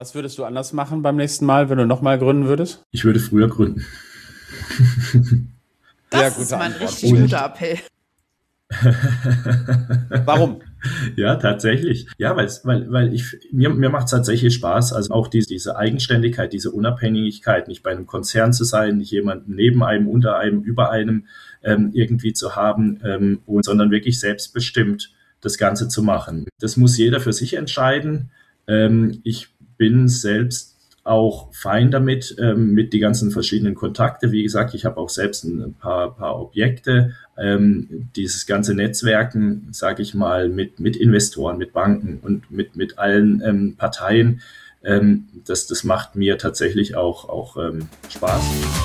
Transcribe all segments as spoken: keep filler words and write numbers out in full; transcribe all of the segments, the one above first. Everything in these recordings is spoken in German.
Was würdest du anders machen beim nächsten Mal, wenn du nochmal gründen würdest? Ich würde früher gründen. Das ist mal ein richtig guter Appell. Warum? Ja, tatsächlich. Ja, weil, weil, weil ich, mir, mir macht es tatsächlich Spaß, also auch diese, diese Eigenständigkeit, diese Unabhängigkeit, nicht bei einem Konzern zu sein, nicht jemanden neben einem, unter einem, über einem ähm, irgendwie zu haben, ähm, und, sondern wirklich selbstbestimmt das Ganze zu machen. Das muss jeder für sich entscheiden. Ähm, ich bin selbst auch fein damit, ähm, mit die ganzen verschiedenen Kontakte. Wie gesagt, ich habe auch selbst ein paar, paar Objekte. Ähm, dieses ganze Netzwerken, sage ich mal, mit, mit Investoren, mit Banken und mit, mit allen ähm, Parteien, ähm, das, das macht mir tatsächlich auch, auch ähm, Spaß.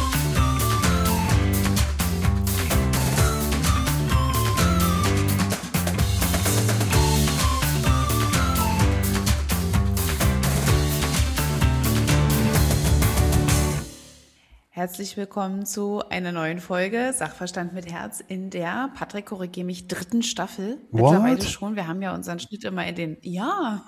Herzlich willkommen zu einer neuen Folge Sachverstand mit Herz in der, Patrick, korrigiere mich, dritten Staffel. What? Mittlerweile schon. Wir haben ja unseren Schnitt immer in den, ja.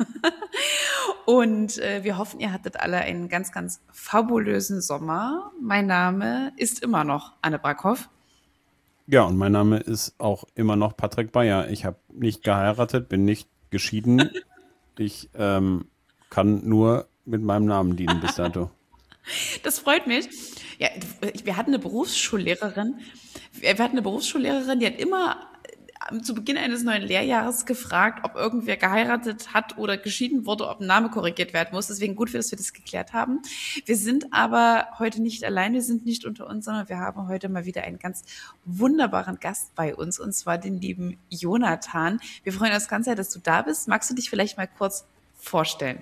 Und äh, wir hoffen, ihr hattet alle einen ganz, ganz fabulösen Sommer. Mein Name ist immer noch Anne Brackhoff. Ja, und mein Name ist auch immer noch Patrick Bayer. Ich habe nicht geheiratet, bin nicht geschieden. Ich ähm, kann nur mit meinem Namen dienen bis dato. Das freut mich. Ja, wir hatten eine Berufsschullehrerin. Wir hatten eine Berufsschullehrerin, die hat immer zu Beginn eines neuen Lehrjahres gefragt, ob irgendwer geheiratet hat oder geschieden wurde, ob ein Name korrigiert werden muss. Deswegen gut, dass wir das geklärt haben. Wir sind aber heute nicht allein, wir sind nicht unter uns, sondern wir haben heute mal wieder einen ganz wunderbaren Gast bei uns, und zwar den lieben Jonathan. Wir freuen uns ganz sehr, dass du da bist. Magst du dich vielleicht mal kurz vorstellen?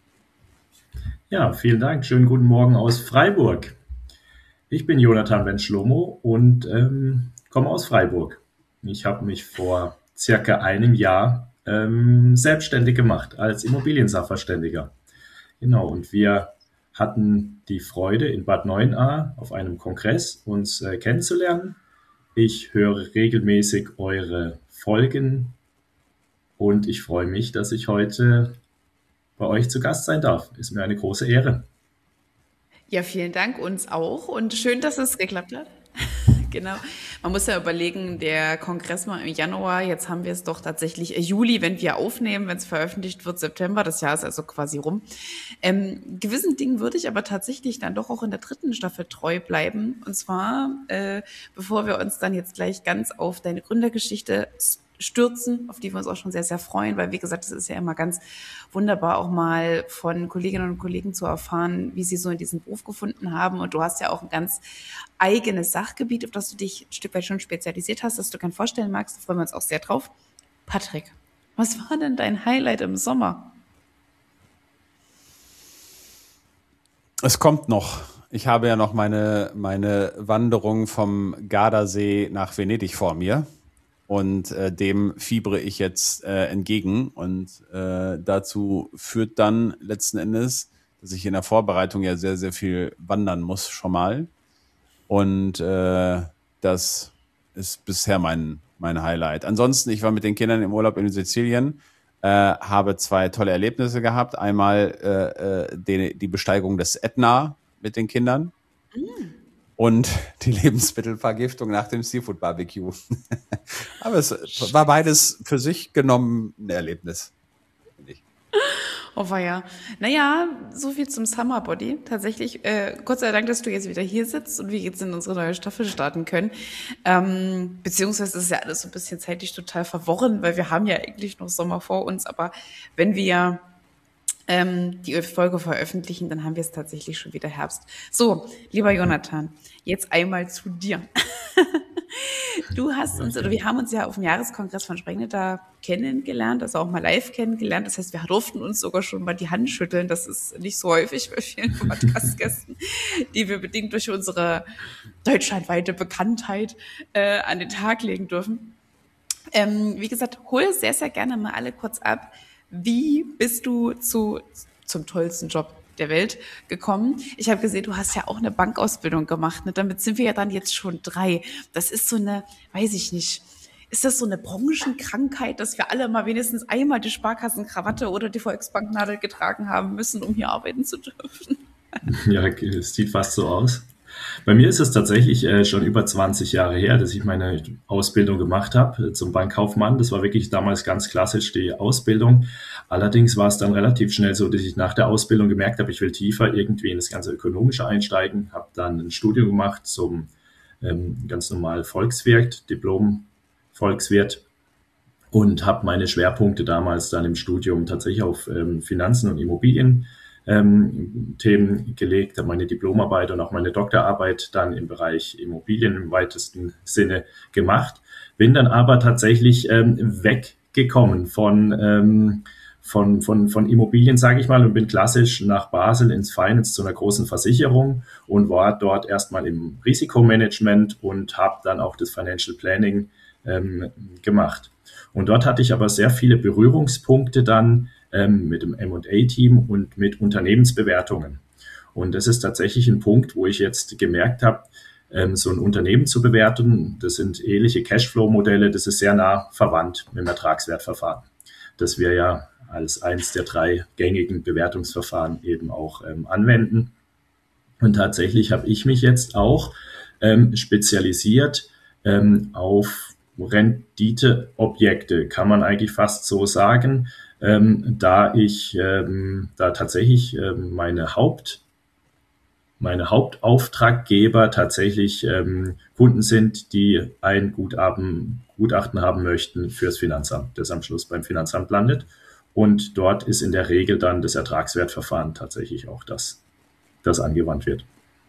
Ja, vielen Dank. Schönen guten Morgen aus Freiburg. Ich bin Jonathan Ben-Schlomo und ähm, komme aus Freiburg. Ich habe mich vor circa einem Jahr ähm, selbstständig gemacht als Immobiliensachverständiger. Genau, und wir hatten die Freude, in Bad Neuenahr auf einem Kongress uns äh, kennenzulernen. Ich höre regelmäßig eure Folgen und ich freue mich, dass ich heute bei euch zu Gast sein darf. Ist mir eine große Ehre. Ja, vielen Dank, uns auch, und schön, dass es geklappt hat. Genau. Man muss ja überlegen, der Kongress war im Januar, jetzt haben wir es doch tatsächlich Juli, wenn wir aufnehmen, wenn es veröffentlicht wird, September, das Jahr ist also quasi rum. Ähm, gewissen Dingen würde ich aber tatsächlich dann doch auch in der dritten Staffel treu bleiben, und zwar, äh, bevor wir uns dann jetzt gleich ganz auf deine Gründergeschichte stürzen, auf die wir uns auch schon sehr, sehr freuen, weil, wie gesagt, es ist ja immer ganz wunderbar, auch mal von Kolleginnen und Kollegen zu erfahren, wie sie so in diesen Beruf gefunden haben. Und du hast ja auch ein ganz eigenes Sachgebiet, auf das du dich ein Stück weit schon spezialisiert hast, das du gerne vorstellen magst. Da freuen wir uns auch sehr drauf. Patrick, was war denn dein Highlight im Sommer? Es kommt noch. Ich habe ja noch meine, meine Wanderung vom Gardasee nach Venedig vor mir. Und äh, dem fiebere ich jetzt äh, entgegen. Und äh, dazu führt dann letzten Endes, dass ich in der Vorbereitung ja sehr, sehr viel wandern muss schon mal. Und äh, das ist bisher mein, mein Highlight. Ansonsten, ich war mit den Kindern im Urlaub in Sizilien, äh, habe zwei tolle Erlebnisse gehabt. Einmal äh, die, die Besteigung des Ätna mit den Kindern. Mm. Und die Lebensmittelvergiftung nach dem Seafood-Barbecue. Aber es war beides für sich genommen ein Erlebnis. Oh weia. Naja, so viel zum Summer Body. Tatsächlich, äh, Gott sei Dank, dass du jetzt wieder hier sitzt und wir jetzt in unsere neue Staffel starten können. Ähm, beziehungsweise ist ja alles so ein bisschen zeitlich total verworren, weil wir haben ja eigentlich noch Sommer vor uns. Aber wenn wir ähm, die Folge veröffentlichen, dann haben wir es tatsächlich schon wieder Herbst. So, lieber Jonathan, jetzt einmal zu dir. Du hast uns, oder wir haben uns ja auf dem Jahreskongress von Sprengnetter kennengelernt, also auch mal live kennengelernt. Das heißt, wir durften uns sogar schon mal die Hand schütteln. Das ist nicht so häufig bei vielen Podcast-Gästen, die wir bedingt durch unsere deutschlandweite Bekanntheit äh, an den Tag legen dürfen. Ähm, wie gesagt, hol sehr, sehr gerne mal alle kurz ab. Wie bist du zu, zum tollsten Job der Welt gekommen? Ich habe gesehen, du hast ja auch eine Bankausbildung gemacht. Ne? Damit sind wir ja dann jetzt schon drei. Das ist so eine, weiß ich nicht, ist das so eine Branchenkrankheit, dass wir alle mal wenigstens einmal die Sparkassenkrawatte oder die Volksbanknadel getragen haben müssen, um hier arbeiten zu dürfen? Ja, es sieht fast so aus. Bei mir ist es tatsächlich äh, schon über zwanzig Jahre her, dass ich meine Ausbildung gemacht habe äh, zum Bankkaufmann. Das war wirklich damals ganz klassisch die Ausbildung. Allerdings war es dann relativ schnell so, dass ich nach der Ausbildung gemerkt habe, ich will tiefer irgendwie in das ganze Ökonomische einsteigen. Habe dann ein Studium gemacht zum ähm, ganz normal Volkswirt, Diplom Volkswirt und habe meine Schwerpunkte damals dann im Studium tatsächlich auf ähm, Finanzen und Immobilien Ähm, Themen gelegt, habe meine Diplomarbeit und auch meine Doktorarbeit dann im Bereich Immobilien im weitesten Sinne gemacht. Bin dann aber tatsächlich ähm, weggekommen von, ähm, von, von, von Immobilien, sage ich mal, und bin klassisch nach Basel ins Finance zu einer großen Versicherung und war dort erstmal im Risikomanagement und habe dann auch das Financial Planning ähm, gemacht. Und dort hatte ich aber sehr viele Berührungspunkte dann mit dem M und A-Team und mit Unternehmensbewertungen. Und das ist tatsächlich ein Punkt, wo ich jetzt gemerkt habe, so ein Unternehmen zu bewerten, das sind ähnliche Cashflow-Modelle, das ist sehr nah verwandt mit dem Ertragswertverfahren, das wir ja als eins der drei gängigen Bewertungsverfahren eben auch ähm, anwenden. Und tatsächlich habe ich mich jetzt auch ähm, spezialisiert ähm, auf Renditeobjekte, kann man eigentlich fast so sagen, ähm, da ich ähm, da tatsächlich ähm, meine Haupt meine Hauptauftraggeber tatsächlich ähm, Kunden sind, die ein Gutachten, Gutachten haben möchten fürs Finanzamt, das am Schluss beim Finanzamt landet. Und dort ist in der Regel dann das Ertragswertverfahren tatsächlich auch das, das angewandt wird.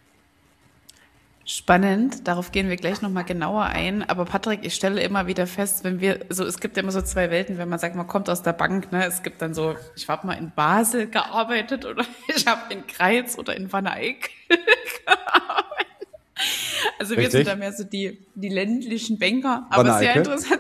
Spannend, darauf gehen wir gleich nochmal genauer ein. Aber Patrick, ich stelle immer wieder fest, wenn wir, so es gibt ja immer so zwei Welten, wenn man sagt, man kommt aus der Bank, ne? Es gibt dann so, ich habe mal in Basel gearbeitet oder ich habe in Greiz oder in Wanne Eickel gearbeitet. Also wir Richtig? sind da mehr so die, die ländlichen Banker, aber sehr interessant.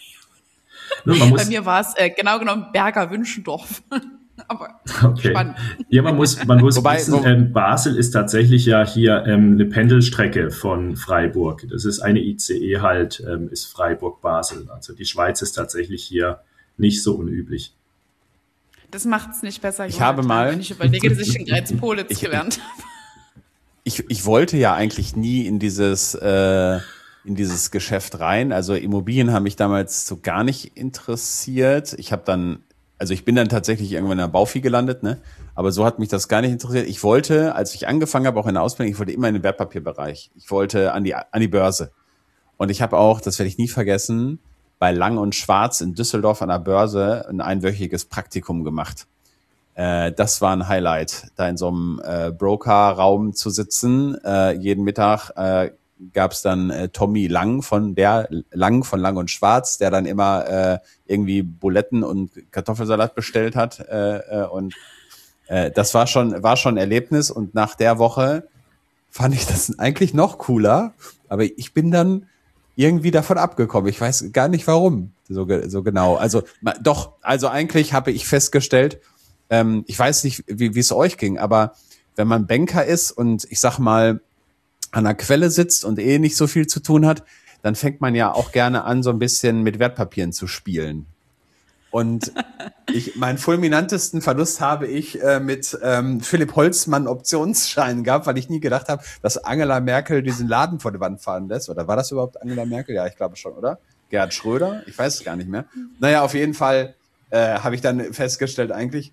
Nun, man muss, Bei mir war es äh, genau genommen Berger Wünschendorf. Aber okay. Spannend. Ja, man muss, man muss Wobei, wissen, wo, ähm, Basel ist tatsächlich ja hier ähm, eine Pendelstrecke von Freiburg. Das ist eine I C E halt, ähm, ist Freiburg-Basel. Also die Schweiz ist tatsächlich hier nicht so unüblich. Das macht es nicht besser. Ich Jonathan, habe mal, wenn ich überlege, dass ich in Greiz-Politz ich, gelernt habe. Ich, ich wollte ja eigentlich nie in dieses, äh, in dieses Geschäft rein. Also Immobilien haben mich damals so gar nicht interessiert. Ich habe dann Also ich bin dann tatsächlich irgendwann in der Baufi gelandet, ne? Aber so hat mich das gar nicht interessiert. Ich wollte, als ich angefangen habe, auch in der Ausbildung, ich wollte immer in den Wertpapierbereich. Ich wollte an die, an die Börse. Und ich habe auch, das werde ich nie vergessen, bei Lang und Schwarz in Düsseldorf an der Börse ein einwöchiges Praktikum gemacht. Äh, das war ein Highlight, da in so einem äh, Broker-Raum zu sitzen. Äh, jeden Mittag äh, gab es dann äh, Tommy Lang von der Lang von Lang und Schwarz, der dann immer äh, irgendwie Buletten und Kartoffelsalat bestellt hat äh, äh, und äh, das war schon war schon ein Erlebnis. Und nach der Woche fand ich das eigentlich noch cooler, aber ich bin dann irgendwie davon abgekommen. Ich weiß gar nicht warum so, so genau. Also doch, also eigentlich habe ich festgestellt, ähm, ich weiß nicht, wie wie es euch ging, aber wenn man Banker ist und ich sag mal an der Quelle sitzt und eh nicht so viel zu tun hat, dann fängt man ja auch gerne an, so ein bisschen mit Wertpapieren zu spielen. Und ich, meinen fulminantesten Verlust habe ich äh, mit ähm, Philipp Holzmann Optionsscheinen gehabt, weil ich nie gedacht habe, dass Angela Merkel diesen Laden vor die Wand fahren lässt. Oder war das überhaupt Angela Merkel? Ja, ich glaube schon, oder? Gerhard Schröder? Ich weiß es gar nicht mehr. Naja, auf jeden Fall äh, habe ich dann festgestellt, eigentlich,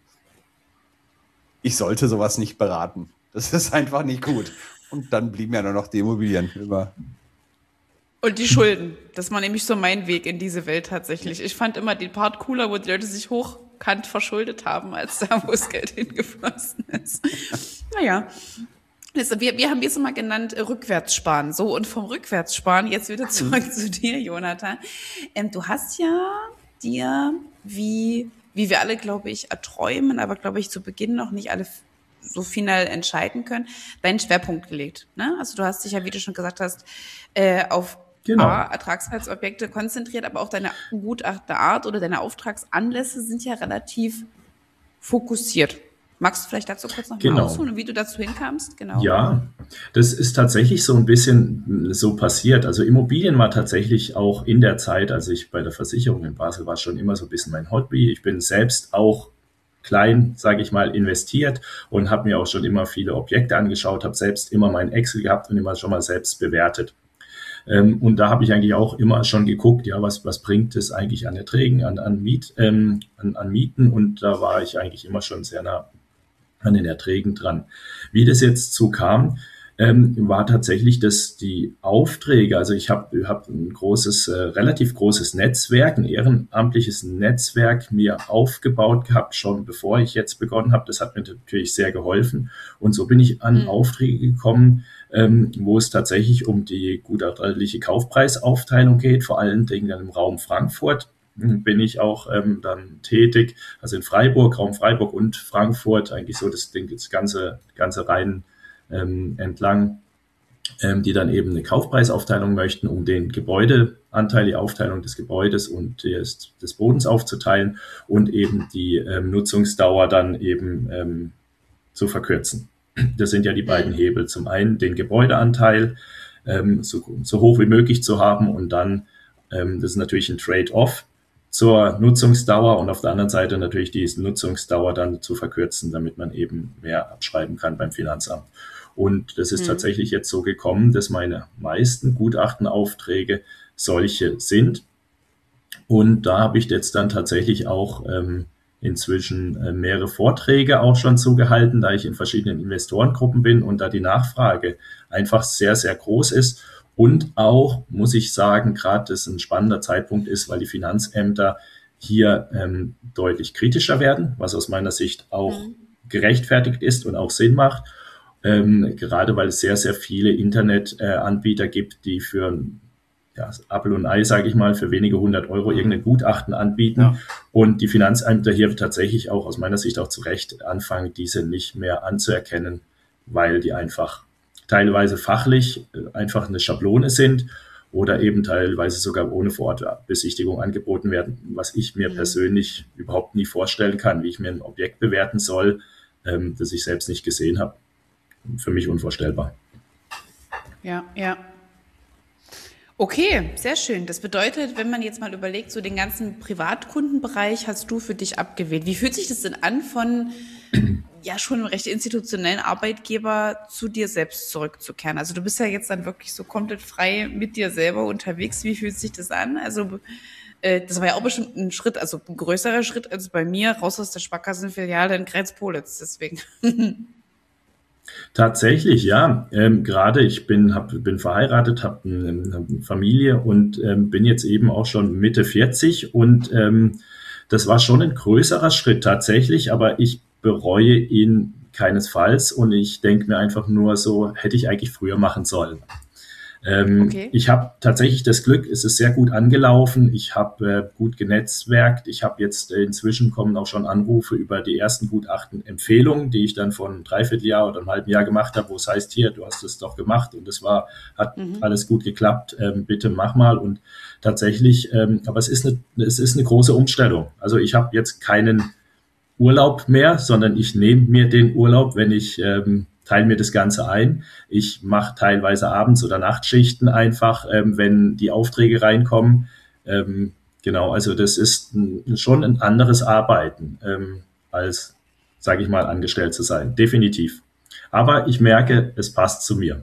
ich sollte sowas nicht beraten. Das ist einfach nicht gut. Und dann blieben ja nur noch die Immobilien über. Und die Schulden. Das war nämlich so mein Weg in diese Welt tatsächlich. Ich fand immer den Part cooler, wo die Leute sich hochkant verschuldet haben, als da, wo das Geld hingeflossen ist. Naja. Also wir, wir haben es immer genannt, äh, Rückwärtssparen. So, und vom Rückwärtssparen jetzt wieder zurück zu dir, Jonathan. Ähm, du hast ja dir, wie, wie wir alle, glaube ich, erträumen, aber glaube ich zu Beginn noch nicht alle so final entscheiden können, deinen Schwerpunkt gelegt. Ne? Also du hast dich ja, wie du schon gesagt hast, äh, auf genau. A, Ertragswertsobjekte konzentriert, aber auch deine Gutachterart oder deine Auftragsanlässe sind ja relativ fokussiert. Magst du vielleicht dazu kurz noch Genau. mal ausholen und wie du dazu hinkamst? Genau. Ja, das ist tatsächlich so ein bisschen so passiert. Also Immobilien war tatsächlich auch in der Zeit, als ich bei der Versicherung in Basel war, schon immer so ein bisschen mein Hobby. Ich bin selbst auch klein, sage ich mal, investiert und habe mir auch schon immer viele Objekte angeschaut, habe selbst immer mein Excel gehabt und immer schon mal selbst bewertet. Ähm, und da habe ich eigentlich auch immer schon geguckt, ja, was, was bringt es eigentlich an Erträgen, an, an, Miet, ähm, an, an Mieten, und da war ich eigentlich immer schon sehr nah an den Erträgen dran. Wie das jetzt so kam, ähm, war tatsächlich, dass die Aufträge, also ich habe hab ein großes, äh, relativ großes Netzwerk, ein ehrenamtliches Netzwerk mir aufgebaut gehabt, schon bevor ich jetzt begonnen habe. Das hat mir natürlich sehr geholfen. Und so bin ich an mhm. Aufträge gekommen, ähm, wo es tatsächlich um die gutachterliche Kaufpreisaufteilung geht, vor allen Dingen dann im Raum Frankfurt. Bin ich auch ähm, dann tätig, also in Freiburg, Raum Freiburg und Frankfurt, eigentlich so das Ding, das ganze, ganze Rhein ähm, entlang, ähm, die dann eben eine Kaufpreisaufteilung möchten, um den Gebäudeanteil, die Aufteilung des Gebäudes und des, des Bodens aufzuteilen und eben die ähm, Nutzungsdauer dann eben ähm, zu verkürzen. Das sind ja die beiden Hebel. Zum einen den Gebäudeanteil ähm, so, so hoch wie möglich zu haben und dann, ähm, das ist natürlich ein Trade-off zur Nutzungsdauer, und auf der anderen Seite natürlich die Nutzungsdauer dann zu verkürzen, damit man eben mehr abschreiben kann beim Finanzamt. Und das ist mhm. tatsächlich jetzt so gekommen, dass meine meisten Gutachtenaufträge solche sind. Und da habe ich jetzt dann tatsächlich auch ähm, inzwischen äh, mehrere Vorträge auch schon zugehalten, da ich in verschiedenen Investorengruppen bin und da die Nachfrage einfach sehr, sehr groß ist. Und auch, muss ich sagen, gerade das ein spannender Zeitpunkt ist, weil die Finanzämter hier ähm, deutlich kritischer werden, was aus meiner Sicht auch mhm. gerechtfertigt ist und auch Sinn macht. Ähm, gerade weil es sehr, sehr viele Internetanbieter äh, gibt, die für ja, Apfel und Ei, sage ich mal, für wenige hundert Euro irgendein Gutachten anbieten. Ja. Und die Finanzämter hier tatsächlich auch aus meiner Sicht auch zu Recht anfangen, diese nicht mehr anzuerkennen, weil die einfach teilweise fachlich einfach eine Schablone sind oder eben teilweise sogar ohne Vorortbesichtigung angeboten werden, was ich mir mhm. persönlich überhaupt nie vorstellen kann, wie ich mir ein Objekt bewerten soll, ähm, das ich selbst nicht gesehen habe. Für mich unvorstellbar. Ja, ja. Okay, sehr schön. Das bedeutet, wenn man jetzt mal überlegt, so den ganzen Privatkundenbereich hast du für dich abgewählt. Wie fühlt sich das denn an, von ja schon einem recht institutionellen Arbeitgeber zu dir selbst zurückzukehren? Also du bist ja jetzt dann wirklich so komplett frei mit dir selber unterwegs. Wie fühlt sich das an? Also äh, das war ja auch bestimmt ein Schritt, also ein größerer Schritt als bei mir, raus aus der Sparkassenfiliale in Greiz-Politz. Deswegen. Tatsächlich, ja. Ähm, gerade ich bin, hab, bin verheiratet, habe eine, eine Familie und ähm, bin jetzt eben auch schon Mitte vierzig, und ähm, das war schon ein größerer Schritt tatsächlich, aber ich bereue ihn keinesfalls, und ich denke mir einfach nur so, hätte ich eigentlich früher machen sollen. Ähm, okay. Ich habe tatsächlich das Glück, es ist sehr gut angelaufen, ich habe äh, gut genetzwerkt, ich habe jetzt äh, inzwischen kommen auch schon Anrufe über die ersten Gutachtenempfehlungen, die ich dann vor einem Dreivierteljahr oder einem halben Jahr gemacht habe, wo es heißt, hier, du hast es doch gemacht und es war, hat mhm. alles gut geklappt, ähm, bitte mach mal. Und tatsächlich, ähm, aber es ist eine, es ist eine große Umstellung. Also ich habe jetzt keinen Urlaub mehr, sondern ich nehme mir den Urlaub, wenn ich ähm, teile mir das Ganze ein. Ich mache teilweise Abends- oder Nachtschichten einfach, ähm, wenn die Aufträge reinkommen. Ähm, genau, also das ist ein, schon ein anderes Arbeiten, ähm, als, sage ich mal, angestellt zu sein. Definitiv. Aber ich merke, es passt zu mir.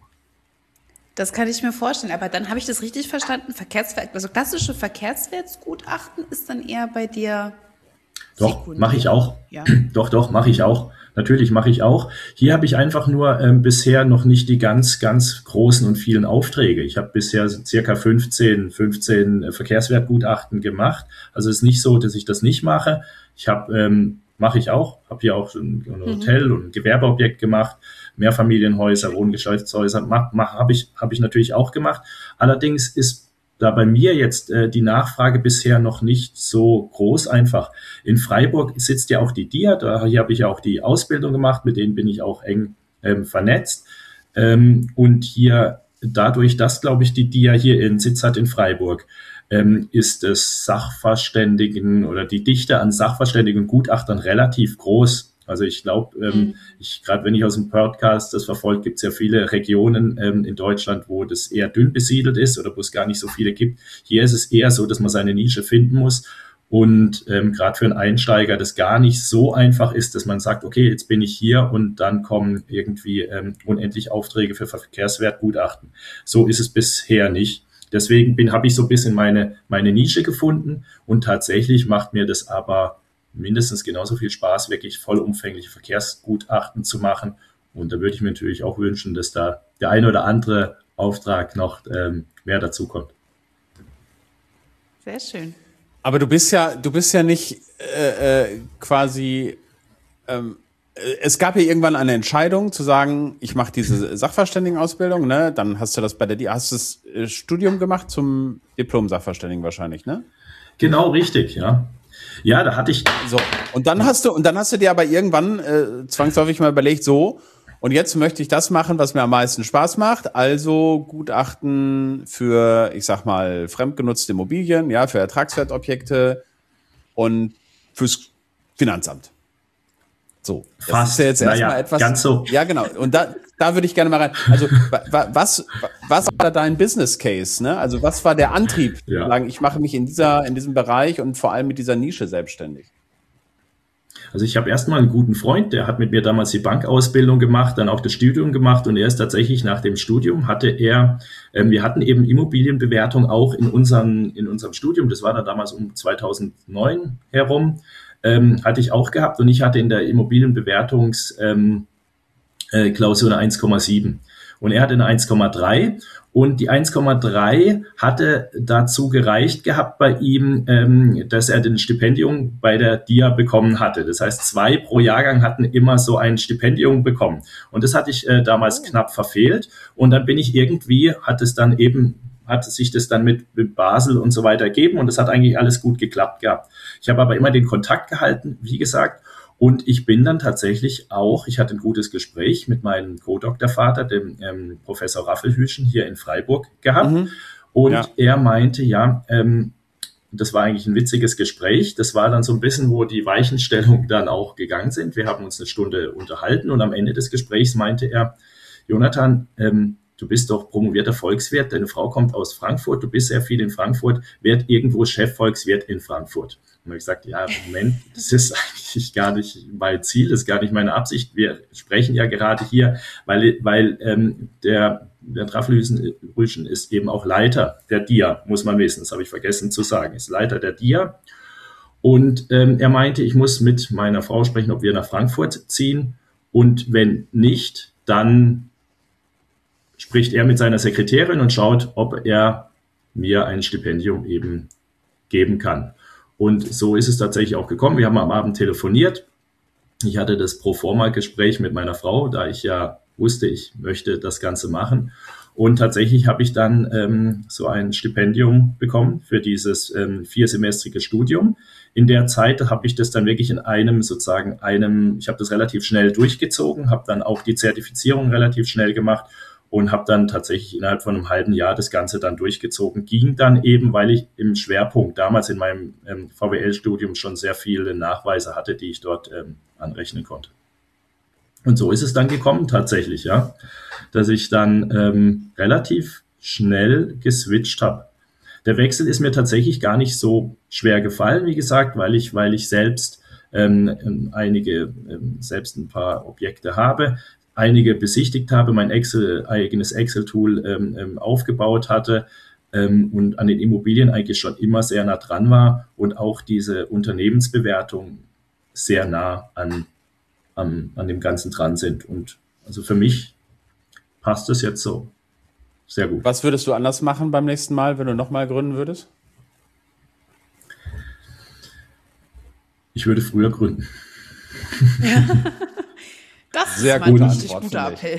Das kann ich mir vorstellen. Aber dann habe ich das richtig verstanden. Verkehrswert, also klassische Verkehrswertgutachten ist dann eher bei dir. Doch, mache ich auch. Ja. Doch, doch, mache ich auch. Natürlich mache ich auch. Hier habe ich einfach nur ähm, bisher noch nicht die ganz, ganz großen und vielen Aufträge. Ich habe bisher circa fünfzehn, fünfzehn Verkehrswertgutachten gemacht. Also es ist nicht so, dass ich das nicht mache. Ich habe, ähm, mache ich auch, habe hier auch ein, ein Hotel mhm. und ein Gewerbeobjekt gemacht, Mehrfamilienhäuser, Wohngeschäftshäuser, mach, mach, habe ich, habe ich natürlich auch gemacht. Allerdings ist da bei mir jetzt äh, die Nachfrage bisher noch nicht so groß einfach. In Freiburg sitzt ja auch die D I A, da hier habe ich ja auch die Ausbildung gemacht, mit denen bin ich auch eng ähm, vernetzt. Ähm, und hier, dadurch, dass, glaube ich, die D I A hier ihren Sitz hat in Freiburg, ähm, ist es Sachverständigen oder die Dichte an Sachverständigen und Gutachtern relativ groß. Also ich glaube, ähm, mhm. ich gerade wenn ich aus dem Podcast das verfolge, gibt es ja viele Regionen ähm, in Deutschland, wo das eher dünn besiedelt ist oder wo es gar nicht so viele gibt. Hier ist es eher so, dass man seine Nische finden muss. Und ähm, gerade für einen Einsteiger das gar nicht so einfach ist, dass man sagt, okay, jetzt bin ich hier und dann kommen irgendwie ähm, unendlich Aufträge für Verkehrswertgutachten. So ist es bisher nicht. Deswegen bin habe ich so ein bisschen meine, meine Nische gefunden und tatsächlich macht mir das aber mindestens genauso viel Spaß, wirklich vollumfängliche Verkehrsgutachten zu machen. Und da würde ich mir natürlich auch wünschen, dass da der eine oder andere Auftrag noch ähm, mehr dazu kommt. Sehr schön. Aber du bist ja, du bist ja nicht äh, äh, quasi. Ähm, es gab ja irgendwann eine Entscheidung zu sagen, ich mache diese Sachverständigenausbildung, ne? Dann hast du das bei der, D I A, hast du das äh, Studium gemacht zum Diplom-Sachverständigen wahrscheinlich, ne? Genau, richtig, ja. Ja, da hatte ich. So. Und dann hast du, und dann hast du dir aber irgendwann äh, zwangsläufig mal überlegt, so. Und jetzt möchte ich das machen, was mir am meisten Spaß macht, also Gutachten für, ich sag mal, fremdgenutzte Immobilien, ja, für Ertragswertobjekte und fürs Finanzamt. So, das Fast, ist ja jetzt erstmal naja, etwas. Ganz so. Ja, genau. Und da, da würde ich gerne mal rein. Also, was, was war da dein Business Case? Ne? Also, was war der Antrieb, ja. zu sagen, ich mache mich in dieser, in diesem Bereich und vor allem mit dieser Nische selbstständig? Also ich habe erstmal einen guten Freund, der hat mit mir damals die Bankausbildung gemacht, dann auch das Studium gemacht und er ist tatsächlich nach dem Studium hatte er, ähm, wir hatten eben Immobilienbewertung auch in unserem, in unserem Studium, das war dann damals um zweitausendneun herum, ähm, hatte ich auch gehabt und ich hatte in der Immobilienbewertungs ähm, äh, Klausur eine eins Komma sieben und er hatte eine eins Komma drei. Und die eins Komma drei hatte dazu gereicht gehabt bei ihm, ähm, dass er den Stipendium bei der D I A bekommen hatte. Das heißt, zwei pro Jahrgang hatten immer so ein Stipendium bekommen. Und das hatte ich äh, damals knapp verfehlt. Und dann bin ich irgendwie, hat es dann eben, hat sich das dann mit, mit Basel und so weiter ergeben. Und das hat eigentlich alles gut geklappt gehabt. Ich habe aber immer den Kontakt gehalten, wie gesagt. Und ich bin dann tatsächlich auch, ich hatte ein gutes Gespräch mit meinem Co-Doktorvater, dem ähm, Professor Raffelhüschen hier in Freiburg gehabt. Mhm. Und ja. er meinte, ja, ähm, das war eigentlich ein witziges Gespräch. Das war dann so ein bisschen, wo die Weichenstellungen dann auch gegangen sind. Wir haben uns eine Stunde unterhalten und am Ende des Gesprächs meinte er, Jonathan, ähm, du bist doch promovierter Volkswirt, deine Frau kommt aus Frankfurt, du bist sehr viel in Frankfurt, werd irgendwo Chefvolkswirt in Frankfurt. Und ich gesagt, ja, Moment, das ist eigentlich gar nicht mein Ziel, das ist gar nicht meine Absicht. Wir sprechen ja gerade hier, weil, weil ähm, der, der Raffelhüschen ist eben auch Leiter der D I A, muss man wissen, das habe ich vergessen zu sagen, ist Leiter der D I A. Und ähm, er meinte, ich muss mit meiner Frau sprechen, ob wir nach Frankfurt ziehen. Und wenn nicht, dann spricht er mit seiner Sekretärin und schaut, ob er mir ein Stipendium eben geben kann. Und so ist es tatsächlich auch gekommen. Wir haben am Abend telefoniert. Ich hatte das Proforma-Gespräch mit meiner Frau, da ich ja wusste, ich möchte das Ganze machen. Und tatsächlich habe ich dann ähm, so ein Stipendium bekommen für dieses ähm, viersemestrige Studium. In der Zeit habe ich das dann wirklich in einem sozusagen einem, ich habe das relativ schnell durchgezogen, habe dann auch die Zertifizierung relativ schnell gemacht und habe dann tatsächlich innerhalb von einem halben Jahr das Ganze dann durchgezogen. Ging dann eben, weil ich im Schwerpunkt damals in meinem ähm, V W L-Studium schon sehr viele Nachweise hatte, die ich dort ähm, anrechnen konnte. Und so ist es dann gekommen tatsächlich, ja, dass ich dann ähm, relativ schnell geswitcht habe. Der Wechsel ist mir tatsächlich gar nicht so schwer gefallen, wie gesagt, weil ich, weil ich selbst ähm, einige, ähm, selbst ein paar Objekte habe, einige besichtigt habe, mein Excel, eigenes Excel-Tool ähm, ähm, aufgebaut hatte ähm, und an den Immobilien eigentlich schon immer sehr nah dran war und auch diese Unternehmensbewertung sehr nah an, an, an dem Ganzen dran sind. Und also für mich passt es jetzt so. Sehr gut. Was würdest du anders machen beim nächsten Mal, wenn du nochmal gründen würdest? Ich würde früher gründen. Ja. Das Sehr ist mein gute richtig Antwort, guter Appell.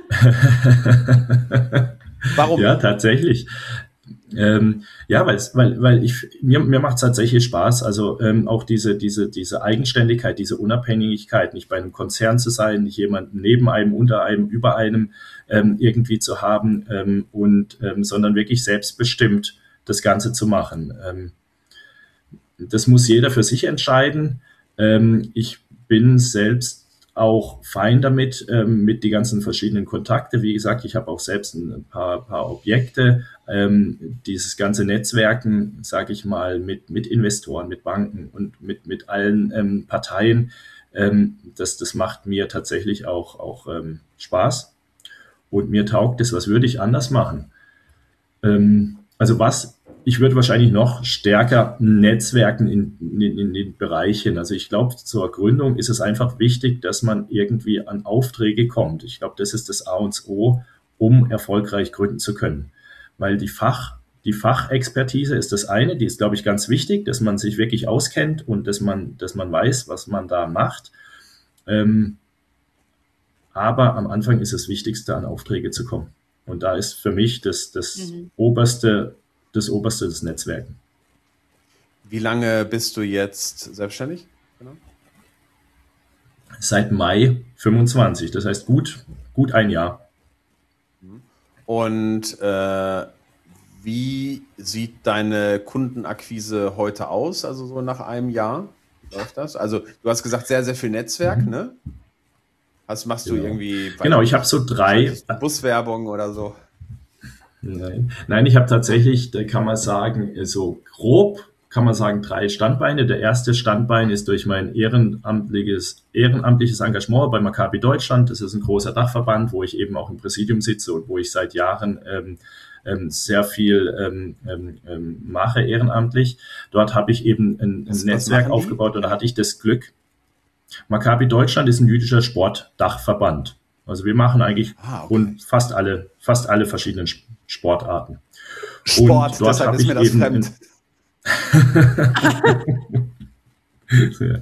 Warum? Ja, tatsächlich. Ähm, ja, weil, weil, weil ich, mir, mir macht es tatsächlich Spaß, also ähm, auch diese, diese, diese Eigenständigkeit, diese Unabhängigkeit, nicht bei einem Konzern zu sein, nicht jemanden neben einem, unter einem, über einem ähm, irgendwie zu haben ähm, und ähm, sondern wirklich selbstbestimmt das Ganze zu machen. Ähm, das muss jeder für sich entscheiden. Ähm, ich bin selbst auch fein damit, ähm, mit die ganzen verschiedenen Kontakte. Wie gesagt, ich habe auch selbst ein paar, paar Objekte. Ähm, dieses ganze Netzwerken, sage ich mal, mit, mit Investoren, mit Banken und mit, mit allen ähm, Parteien, ähm, das, das macht mir tatsächlich auch, auch ähm, Spaß. Und mir taugt es, was würde ich anders machen? Ähm, also was Ich würde wahrscheinlich noch stärker netzwerken in, in, in den Bereichen. Also ich glaube, zur Gründung ist es einfach wichtig, dass man irgendwie an Aufträge kommt. Ich glaube, das ist das A und O, um erfolgreich gründen zu können. Weil die Fach, die Fachexpertise ist das eine, die ist, glaube ich, ganz wichtig, dass man sich wirklich auskennt und dass man, dass man weiß, was man da macht. Ähm, aber am Anfang ist das Wichtigste, an Aufträge zu kommen. Und da ist für mich das, das mhm. oberste das oberste des Netzwerken. Wie lange bist du jetzt selbstständig? Genau. Seit Mai fünfundzwanzig, das heißt gut, gut ein Jahr. Und äh, wie sieht deine Kundenakquise heute aus, also so nach einem Jahr? Wie läuft das? Also du hast gesagt, sehr, sehr viel Netzwerk, mhm. ne? Was machst du genau. irgendwie? Genau, ich habe so drei... Buswerbung oder so? Nein, Nein, ich habe tatsächlich, da kann man sagen, so grob kann man sagen, drei Standbeine. Der erste Standbein ist durch mein ehrenamtliches, ehrenamtliches Engagement bei Maccabi Deutschland. Das ist ein großer Dachverband, wo ich eben auch im Präsidium sitze und wo ich seit Jahren ähm, ähm, sehr viel ähm, ähm, mache ehrenamtlich. Dort habe ich eben ein, ein Netzwerk aufgebaut und da hatte ich das Glück. Maccabi Deutschland ist ein jüdischer Sportdachverband. Also wir machen eigentlich ah, okay. rund fast alle, fast alle verschiedenen Sportarten. Sport, und dort deshalb ist mir das fremd. ja.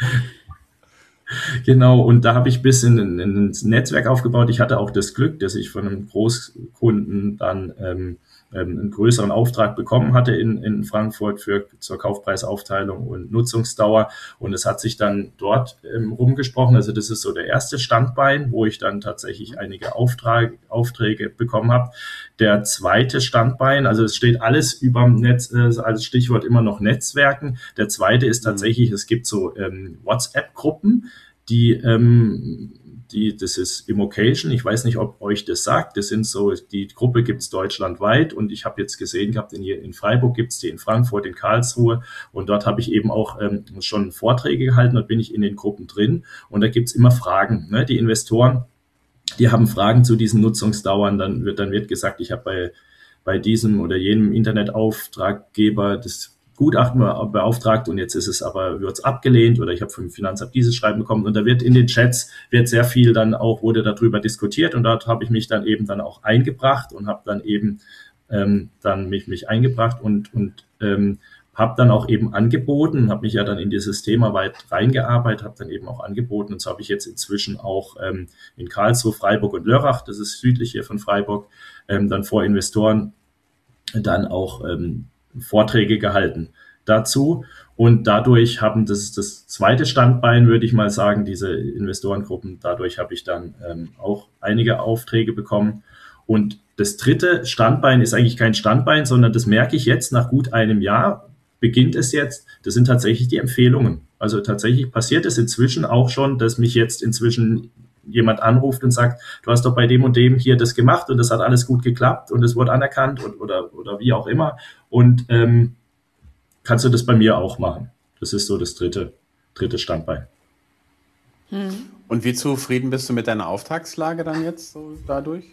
Genau, und da habe ich ein bisschen ein, ein Netzwerk aufgebaut. Ich hatte auch das Glück, dass ich von einem Großkunden dann ähm, einen größeren Auftrag bekommen hatte in, in Frankfurt für zur Kaufpreisaufteilung und Nutzungsdauer. Und es hat sich dann dort ähm, rumgesprochen. Also das ist so der erste Standbein, wo ich dann tatsächlich einige Auftrag, Aufträge bekommen habe. Der zweite Standbein, also es steht alles über dem Netz, äh, als Stichwort immer noch Netzwerken. Der zweite ist tatsächlich, mhm. es gibt so ähm, WhatsApp-Gruppen, die ähm, Die, das ist Immocation. Ich weiß nicht, ob euch das sagt. Das sind so, die Gruppe gibt es deutschlandweit und ich habe jetzt gesehen gehabt, in, in Freiburg gibt es die, in Frankfurt, in Karlsruhe und dort habe ich eben auch ähm, schon Vorträge gehalten. Dort bin ich in den Gruppen drin und da gibt es immer Fragen. Ne? Die Investoren, die haben Fragen zu diesen Nutzungsdauern. Dann wird, dann wird gesagt, ich habe bei, bei diesem oder jenem Internetauftraggeber das Gutachten beauftragt und jetzt ist es aber, wird es abgelehnt oder ich habe vom Finanzamt dieses Schreiben bekommen und da wird in den Chats, wird sehr viel dann auch, wurde darüber diskutiert und dort habe ich mich dann eben dann auch eingebracht und habe dann eben ähm, dann mich, mich eingebracht und, und ähm, habe dann auch eben angeboten, habe mich ja dann in dieses Thema weit reingearbeitet, habe dann eben auch angeboten und so habe ich jetzt inzwischen auch ähm, in Karlsruhe, Freiburg und Lörrach, das ist südlich hier von Freiburg, ähm, dann vor Investoren dann auch ähm, Vorträge gehalten dazu und dadurch haben das das zweite Standbein, würde ich mal sagen, diese Investorengruppen, dadurch habe ich dann ähm, auch einige Aufträge bekommen und das dritte Standbein ist eigentlich kein Standbein, sondern das merke ich jetzt nach gut einem Jahr, beginnt es jetzt, das sind tatsächlich die Empfehlungen. Also tatsächlich passiert es inzwischen auch schon, dass mich jetzt inzwischen jemand anruft und sagt, du hast doch bei dem und dem hier das gemacht und das hat alles gut geklappt und es wurde anerkannt und, oder, oder wie auch immer und ähm, kannst du das bei mir auch machen. Das ist so das dritte, dritte Standbein. Hm. Und wie zufrieden bist du mit deiner Auftragslage dann jetzt so dadurch?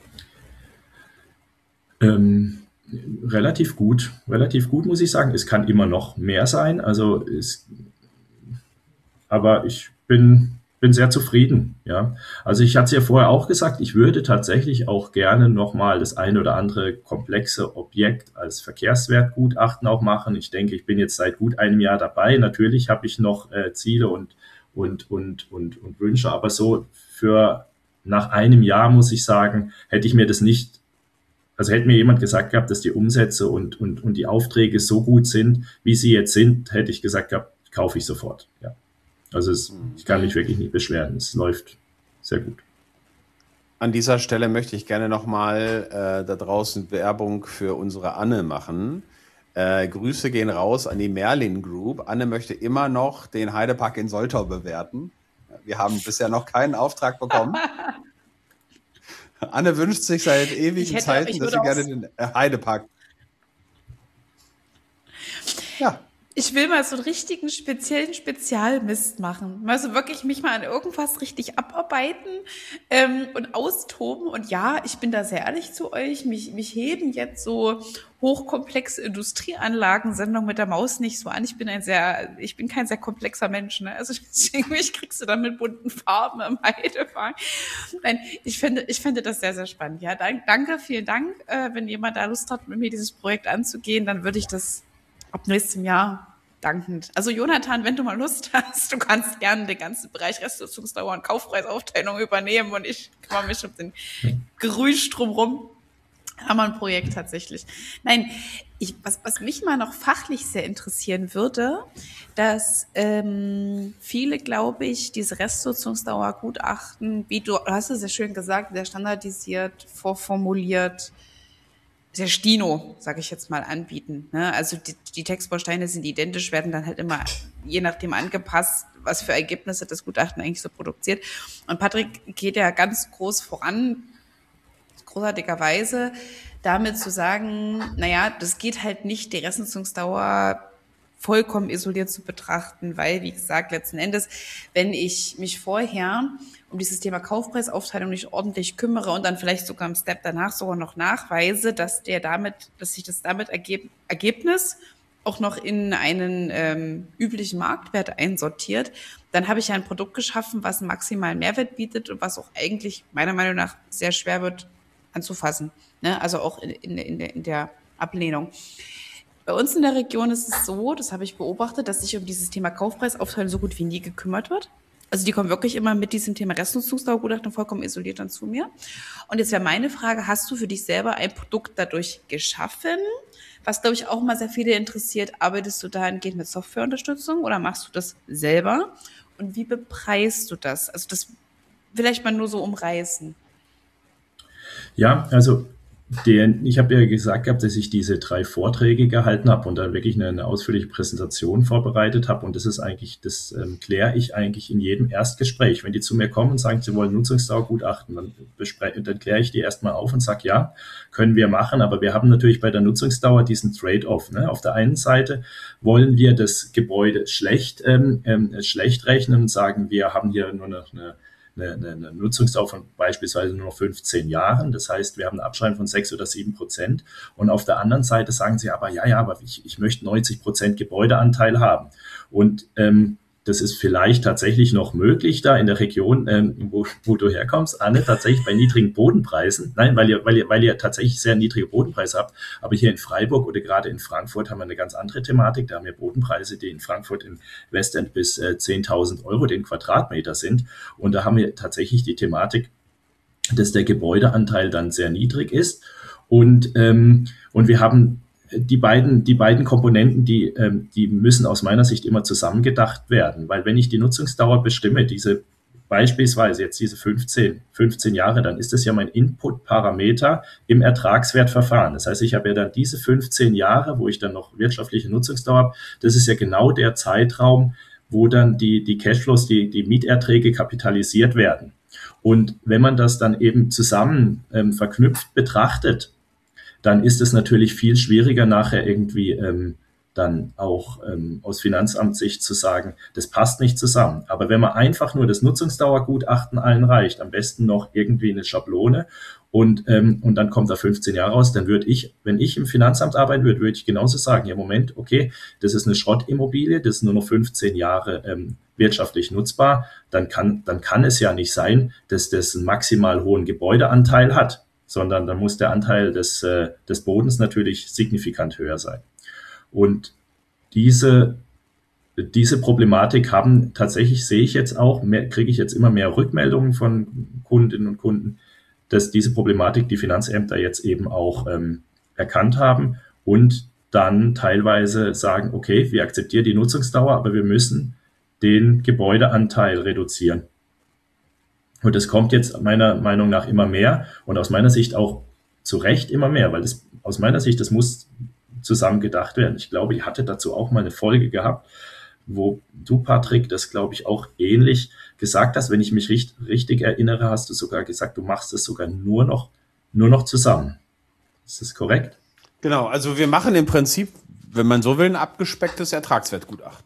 Ähm, relativ gut, relativ gut muss ich sagen. Es kann immer noch mehr sein, also es, aber ich bin bin sehr zufrieden, ja. Also ich hatte es ja vorher auch gesagt, ich würde tatsächlich auch gerne nochmal das ein oder andere komplexe Objekt als Verkehrswertgutachten auch machen. Ich denke, ich bin jetzt seit gut einem Jahr dabei. Natürlich habe ich noch äh, Ziele und, und, und, und, und Wünsche, aber so für nach einem Jahr muss ich sagen, hätte ich mir das nicht, also hätte mir jemand gesagt gehabt, dass die Umsätze und, und, und die Aufträge so gut sind, wie sie jetzt sind, hätte ich gesagt gehabt, kaufe ich sofort, ja. Also es, ich kann mich wirklich nicht beschweren. Es läuft sehr gut. An dieser Stelle möchte ich gerne nochmal äh, da draußen Werbung für unsere Anne machen. Äh, Grüße gehen raus an die Merlin Group. Anne möchte immer noch den Heidepark in Soltau bewerten. Wir haben bisher noch keinen Auftrag bekommen. Anne wünscht sich seit ewigen hätte, Zeiten, dass sie gerne den Heidepark. Ja. Ich will mal so einen richtigen speziellen Spezialmist machen. Mal so wirklich mich mal an irgendwas richtig abarbeiten ähm, und austoben. Und ja, ich bin da sehr ehrlich zu euch. Mich, mich heben jetzt so hochkomplexe Industrieanlagensendungen mit der Maus nicht so an. Ich bin ein sehr, ich bin kein sehr komplexer Mensch. Ne? Also deswegen mich kriegst du dann mit bunten Farben im Heidepark. Nein, ich finde, ich finde das sehr, sehr spannend. Ja, danke, vielen Dank. Äh, wenn jemand da Lust hat, mit mir dieses Projekt anzugehen, dann würde ich das ab nächstem Jahr dankend. Also Jonathan, wenn du mal Lust hast, du kannst gerne den ganzen Bereich Restnutzungsdauer und Kaufpreisaufteilung übernehmen und ich kümmere mich um den Gerüsch drumherum. Haben wir ein Projekt tatsächlich. Nein, ich, was, was mich mal noch fachlich sehr interessieren würde, dass ähm, viele, glaube ich, diese Restnutzungsdauergutachten, wie du, du hast es sehr schön gesagt, sehr standardisiert, vorformuliert, sehr Stino, sage ich jetzt mal, anbieten. Ne? Also die, die Textbausteine sind identisch, werden dann halt immer je nachdem angepasst, was für Ergebnisse das Gutachten eigentlich so produziert. Und Patrick geht ja ganz groß voran, großartigerweise, damit zu sagen, naja, das geht halt nicht, die Restnutzungsdauer vollkommen isoliert zu betrachten, weil, wie gesagt, letzten Endes, wenn ich mich vorher um dieses Thema Kaufpreisaufteilung nicht ordentlich kümmere und dann vielleicht sogar im Step danach sogar noch nachweise, dass der damit, dass sich das damit Ergeb- Ergebnis auch noch in einen ähm, üblichen Marktwert einsortiert, dann habe ich ja ein Produkt geschaffen, was einen maximalen Mehrwert bietet und was auch eigentlich meiner Meinung nach sehr schwer wird anzufassen, ne? Also auch in, in, in, der, in der Ablehnung. Bei uns in der Region ist es so, das habe ich beobachtet, dass sich um dieses Thema Kaufpreisaufteilung so gut wie nie gekümmert wird. Also die kommen wirklich immer mit diesem Thema Restnutzungsdauergutachten vollkommen isoliert dann zu mir. Und jetzt wäre meine Frage, hast du für dich selber ein Produkt dadurch geschaffen? Was, glaube ich, auch mal sehr viele interessiert. Arbeitest du dahingehend mit Softwareunterstützung oder machst du das selber? Und wie bepreist du das? Also das vielleicht mal nur so umreißen. Ja, also den, ich habe ja gesagt gehabt, dass ich diese drei Vorträge gehalten habe und da wirklich eine, eine ausführliche Präsentation vorbereitet habe. Und das ist eigentlich, das ähm, kläre ich eigentlich in jedem Erstgespräch. Wenn die zu mir kommen und sagen, sie wollen Nutzungsdauergutachten, dann, bespre- dann kläre ich die erstmal auf und sage, ja, können wir machen. Aber wir haben natürlich bei der Nutzungsdauer diesen Trade-off. Ne? Auf der einen Seite wollen wir das Gebäude schlecht, ähm, ähm, schlecht rechnen und sagen, wir haben hier nur noch eine Eine, eine Nutzungsdauer von beispielsweise nur noch fünfzehn Jahren. Das heißt, wir haben eine Abschreibung von sechs oder sieben Prozent. Und auf der anderen Seite sagen sie aber, ja, ja, aber ich, ich möchte neunzig Prozent Gebäudeanteil haben. Und ähm, das ist vielleicht tatsächlich noch möglich da in der Region, ähm, wo, wo du herkommst, Anne, tatsächlich bei niedrigen Bodenpreisen. Nein, weil ihr, weil ihr, weil ihr tatsächlich sehr niedrige Bodenpreise habt. Aber hier in Freiburg oder gerade in Frankfurt haben wir eine ganz andere Thematik. Da haben wir Bodenpreise, die in Frankfurt im Westend bis äh, zehntausend Euro den Quadratmeter sind. Und da haben wir tatsächlich die Thematik, dass der Gebäudeanteil dann sehr niedrig ist. Und, ähm, und wir haben Die beiden, die beiden Komponenten, die, ähm, die müssen aus meiner Sicht immer zusammengedacht werden, weil wenn ich die Nutzungsdauer bestimme, diese beispielsweise jetzt diese fünfzehn, fünfzehn Jahre, dann ist das ja mein Input-Parameter im Ertragswertverfahren. Das heißt, ich habe ja dann diese fünfzehn Jahre, wo ich dann noch wirtschaftliche Nutzungsdauer habe, das ist ja genau der Zeitraum, wo dann die, die Cashflows, die, die Mieterträge kapitalisiert werden. Und wenn man das dann eben zusammen ähm, verknüpft betrachtet, dann ist es natürlich viel schwieriger nachher irgendwie ähm, dann auch ähm, aus Finanzamtssicht zu sagen, das passt nicht zusammen. Aber wenn man einfach nur das Nutzungsdauergutachten einreicht, am besten noch irgendwie eine Schablone und, ähm, und dann kommt da fünfzehn Jahre raus, dann würde ich, wenn ich im Finanzamt arbeiten würde, würde ich genauso sagen, ja Moment, okay, das ist eine Schrottimmobilie, das ist nur noch fünfzehn Jahre ähm, wirtschaftlich nutzbar, dann kann, dann kann es ja nicht sein, dass das einen maximal hohen Gebäudeanteil hat, sondern dann muss der Anteil des, äh, des Bodens natürlich signifikant höher sein. Und diese, diese Problematik haben tatsächlich, sehe ich jetzt auch, mehr, kriege ich jetzt immer mehr Rückmeldungen von Kundinnen und Kunden, dass diese Problematik die Finanzämter jetzt eben auch ähm, erkannt haben und dann teilweise sagen, okay, wir akzeptieren die Nutzungsdauer, aber wir müssen den Gebäudeanteil reduzieren. Und das kommt jetzt meiner Meinung nach immer mehr und aus meiner Sicht auch zu Recht immer mehr, weil das aus meiner Sicht, das muss zusammen gedacht werden. Ich glaube, ich hatte dazu auch mal eine Folge gehabt, wo du, Patrick, das glaube ich auch ähnlich gesagt hast. Wenn ich mich richtig, richtig erinnere, hast du sogar gesagt, du machst es sogar nur noch, nur noch zusammen. Ist das korrekt? Genau, also wir machen im Prinzip, wenn man so will, ein abgespecktes Ertragswertgutachten.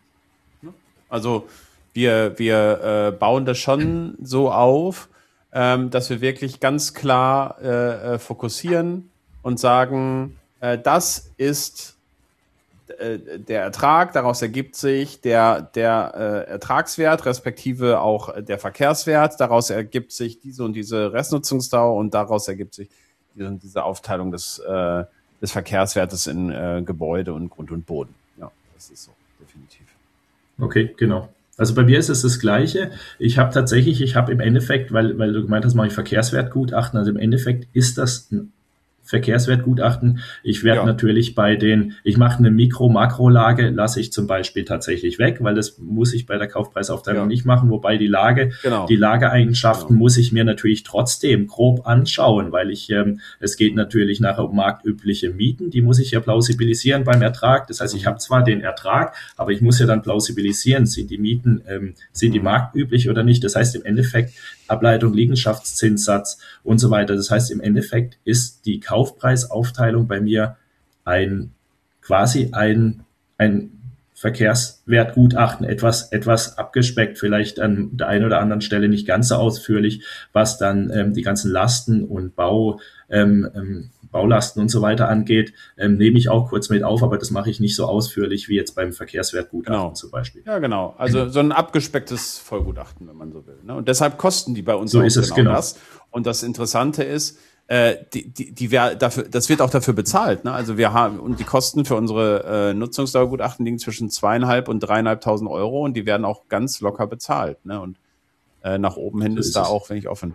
Also wir, wir äh, bauen das schon so auf, ähm, dass wir wirklich ganz klar äh, fokussieren und sagen, äh, das ist äh, der Ertrag, daraus ergibt sich der, der äh, Ertragswert, respektive auch der Verkehrswert, daraus ergibt sich diese und diese Restnutzungsdauer und daraus ergibt sich diese, und diese Aufteilung des, äh, des Verkehrswertes in äh, Gebäude und Grund und Boden. Ja, das ist so, definitiv. Okay, genau. Also bei mir ist es das Gleiche. Ich habe tatsächlich, ich habe im Endeffekt, weil, weil du gemeint hast, mache ich Verkehrswertgutachten, also im Endeffekt ist das ein Verkehrswertgutachten. Ich werde ja. natürlich bei den, ich mache eine Mikro-Makro-Lage, lasse ich zum Beispiel tatsächlich weg, weil das muss ich bei der Kaufpreisaufteilung ja. nicht machen, wobei die Lage, genau. die Lageeigenschaften genau. muss ich mir natürlich trotzdem grob anschauen, weil ich, ähm, es geht natürlich nachher um marktübliche Mieten, die muss ich ja plausibilisieren beim Ertrag. Das heißt, ich habe zwar den Ertrag, aber ich muss ja dann plausibilisieren, sind die Mieten, ähm, sind die marktüblich oder nicht. Das heißt im Endeffekt Ableitung, Liegenschaftszinssatz und so weiter. Das heißt, im Endeffekt ist die Kaufpreisaufteilung bei mir ein quasi ein, ein Verkehrswertgutachten, etwas, etwas abgespeckt, vielleicht an der einen oder anderen Stelle nicht ganz so ausführlich, was dann ähm, die ganzen Lasten und Bau, ähm, ähm, Baulasten und so weiter angeht, ähm, nehme ich auch kurz mit auf, aber das mache ich nicht so ausführlich wie jetzt beim Verkehrswertgutachten genau. zum Beispiel. Ja, genau. Also so ein abgespecktes Vollgutachten, wenn man so will. Ne? Und deshalb kosten die bei uns so auch ist es, genau, genau das. Und das Interessante ist, äh, die, die, die wär dafür, das wird auch dafür bezahlt. Ne? Also wir haben, und die Kosten für unsere äh, Nutzungsdauergutachten liegen zwischen zweieinhalb und dreieinhalbtausend Euro und die werden auch ganz locker bezahlt. Ne? Und äh, nach oben hin so ist, ist da auch, wenn ich offen.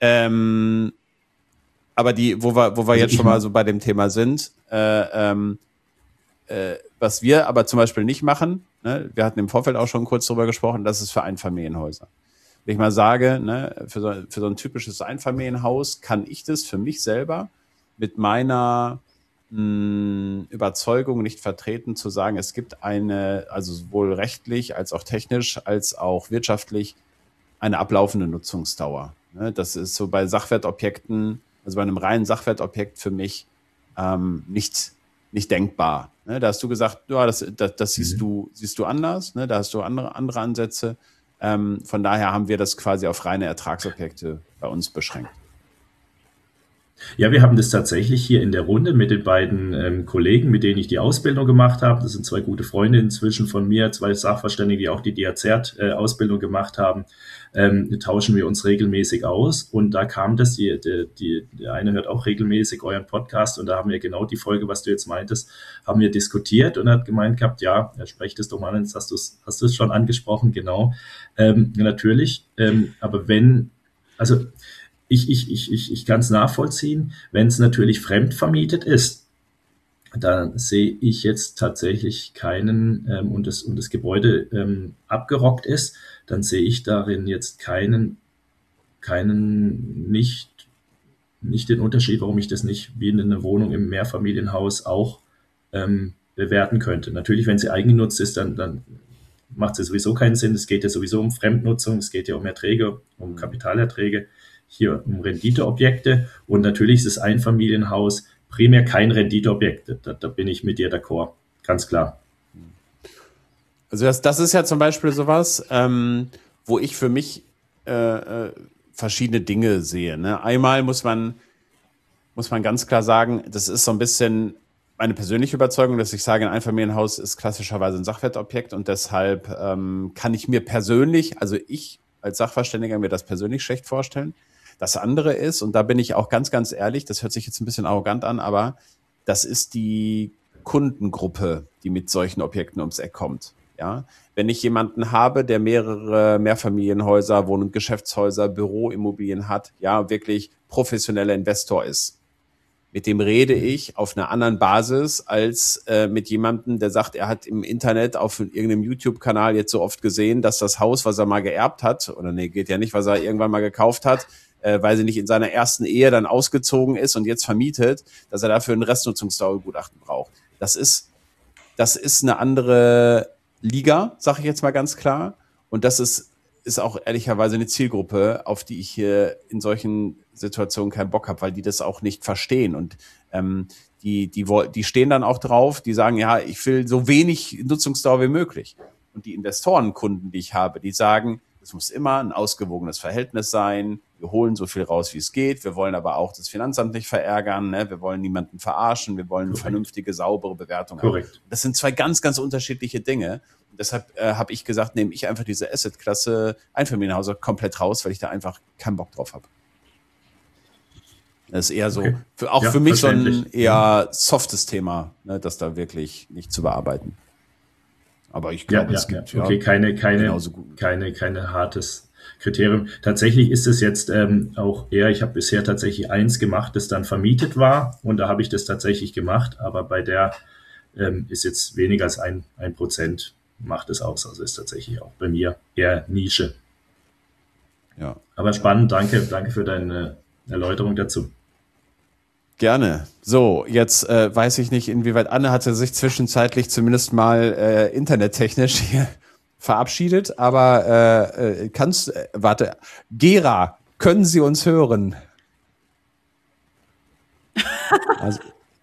Ähm, Aber die, wo wir, wo wir also jetzt schon mal so bei dem Thema sind, äh, ähm, äh, was wir aber zum Beispiel nicht machen, ne, wir hatten im Vorfeld auch schon kurz drüber gesprochen, das ist für Einfamilienhäuser. Wenn ich mal sage, ne, für so, für so ein typisches Einfamilienhaus kann ich das für mich selber mit meiner mh, Überzeugung nicht vertreten, zu sagen, es gibt eine, also sowohl rechtlich als auch technisch als auch wirtschaftlich eine ablaufende Nutzungsdauer. Ne, das ist so bei Sachwertobjekten, also bei einem reinen Sachwertobjekt für mich ähm, nicht, nicht denkbar. Ne? Da hast du gesagt, ja, das, das, das siehst, mhm. du, siehst du anders, ne? Da hast du andere, andere Ansätze. Ähm, von daher haben wir das quasi auf reine Ertragsobjekte bei uns beschränkt. Ja, wir haben das tatsächlich hier in der Runde mit den beiden ähm, Kollegen, mit denen ich die Ausbildung gemacht habe. Das sind zwei gute Freunde inzwischen von mir, zwei Sachverständige, die auch die D A Z E R T-Ausbildung gemacht haben. Ähm, tauschen wir uns regelmäßig aus. Und da kam das, die, die, die, der eine hört auch regelmäßig euren Podcast und da haben wir genau die Folge, was du jetzt meintest, haben wir diskutiert und hat gemeint gehabt, ja, er sprecht es doch mal an, jetzt hast du es hast du es schon angesprochen, genau. Ähm, natürlich, ähm, aber wenn, also Ich, ich, ich, ich, ich kann es nachvollziehen, wenn es natürlich fremdvermietet ist, dann sehe ich jetzt tatsächlich keinen, ähm, und, das, und das Gebäude ähm, abgerockt ist, dann sehe ich darin jetzt keinen, keinen nicht, nicht den Unterschied, warum ich das nicht wie in einer Wohnung im Mehrfamilienhaus auch ähm, bewerten könnte. Natürlich, wenn sie eigengenutzt ist, dann, dann macht es sowieso keinen Sinn. Es geht ja sowieso um Fremdnutzung, es geht ja um Erträge, um Kapitalerträge, hier um Renditeobjekte und natürlich ist das Einfamilienhaus primär kein Renditeobjekt. Da, da bin ich mit dir d'accord, ganz klar. Also das, das ist ja zum Beispiel sowas, ähm, wo ich für mich äh, verschiedene Dinge sehe. Ne? Einmal muss man, muss man ganz klar sagen, das ist so ein bisschen meine persönliche Überzeugung, dass ich sage, ein Einfamilienhaus ist klassischerweise ein Sachwertobjekt und deshalb ähm, kann ich mir persönlich, also ich als Sachverständiger mir das persönlich schlecht vorstellen. Das andere ist, und da bin ich auch ganz, ganz ehrlich, das hört sich jetzt ein bisschen arrogant an, aber das ist die Kundengruppe, die mit solchen Objekten ums Eck kommt. Ja? Wenn ich jemanden habe, der mehrere Mehrfamilienhäuser, Wohn- und Geschäftshäuser, Büroimmobilien hat, ja, wirklich professioneller Investor ist, mit dem rede ich auf einer anderen Basis als äh, mit jemandem, der sagt, er hat im Internet auf irgendeinem YouTube-Kanal jetzt so oft gesehen, dass das Haus, was er mal geerbt hat, oder nee, geht ja nicht, was er irgendwann mal gekauft hat, äh, weil sie nicht in seiner ersten Ehe dann ausgezogen ist und jetzt vermietet, dass er dafür ein Restnutzungsdauergutachten braucht. Das ist, das ist eine andere Liga, sage ich jetzt mal ganz klar. Und das ist, ist auch ehrlicherweise eine Zielgruppe, auf die ich hier in solchen Situationen keinen Bock habe, weil die das auch nicht verstehen. Und ähm, die, die, die stehen dann auch drauf, die sagen, ja, ich will so wenig Nutzungsdauer wie möglich. Und die Investorenkunden, die ich habe, die sagen, es muss immer ein ausgewogenes Verhältnis sein. Wir holen so viel raus, wie es geht. Wir wollen aber auch das Finanzamt nicht verärgern. Ne? Wir wollen niemanden verarschen. Wir wollen eine Korrekt. vernünftige, saubere Bewertung Korrekt. haben. Das sind zwei ganz, ganz unterschiedliche Dinge. Und deshalb äh, habe ich gesagt, nehme ich einfach diese Asset-Klasse Einfamilienhäuser komplett raus, weil ich da einfach keinen Bock drauf habe. Das ist eher so, okay. für, auch ja, für mich so ein eher softes Thema, ne, das da wirklich nicht zu bearbeiten. Aber ich glaube, ja, es ja, gibt ja. Okay, ja, keine, keine, keine, keine hartes Kriterium. Tatsächlich ist es jetzt ähm, auch eher, ich habe bisher tatsächlich eins gemacht, das dann vermietet war und da habe ich das tatsächlich gemacht, aber bei der ähm, ist jetzt weniger als ein, ein Prozent macht es aus, also ist tatsächlich auch bei mir eher Nische. Ja. Aber spannend, danke, danke für deine Erläuterung dazu. Gerne. So, jetzt äh, weiß ich nicht, inwieweit Anne hatte sich zwischenzeitlich zumindest mal äh, internettechnisch hier verabschiedet, aber äh, äh, kannst, äh, warte, Gera, können Sie uns hören? Also.